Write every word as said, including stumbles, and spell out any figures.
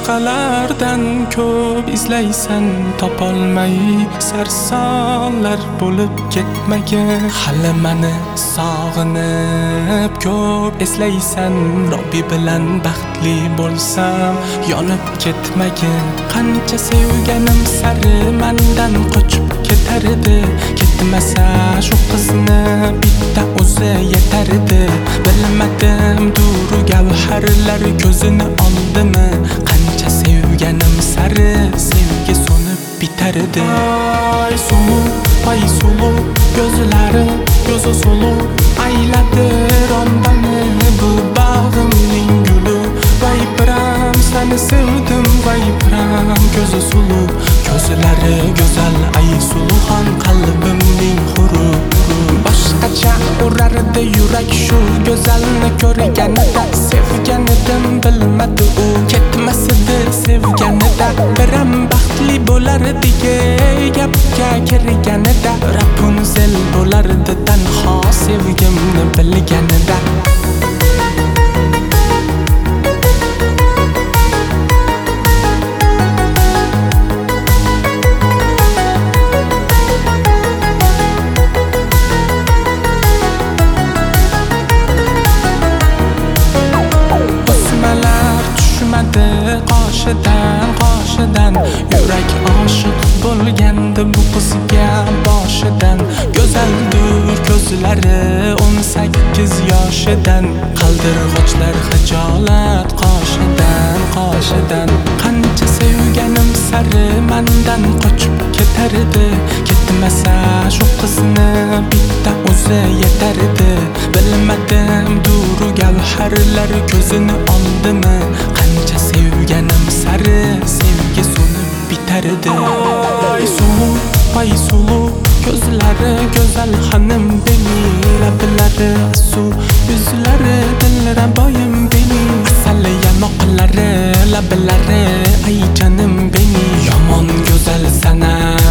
boshqalardan ko'p izlaysan topolmay sarsonlar bo'lib ketmagin hali mani sog'inib ko'p eslaysan Robbi bilan baxtli bo'lsam yonib ketmagin qancha sevganim sari mendan qochib ketar edi ketmasa shu qizni bitta o'zi yetar edi bilmadim duru gavharlar ko'zini oldimi qancha sevganim sari sevgi so'nib bitar edi ay suluv ay suluv ko'zlari ko'zi suluv ayladi rondani bu bag'rimning guli vay piram seni sevdim vay piram ko'zi suluv ko'zlari go'zal ay suluxon qalbimning huri boshqacha urardi yurak shu go'zalni ko'rganida sevganidim bilmadi u ketmasidi sevganida biram baxtli bo'lardi gapga kirganida Rapunzel bo'lardi tanho sevgimni bilganida qoshidan qoshidan yurak oshiq bo'lgandi bu qizga boshidan go'zaldur ko'zlari o'n sakkiz yoshidan qaldirg'ochlar hijolat qoshidan qoshidan qancha sevganim sari mendan qochib ketar edi ketmasa shu qizni bitta o'zi yetar edi bilmadim duru gavharlar ko'zini oldimi qancha sevganim sari sevgi so'nib bitar edi ay suluv ay suluv ko'zlari go'zal xonim beni lablari suv yuzlari dilraboyim beni asal yanoqlari lablari ay janim beni yomon go'zal sana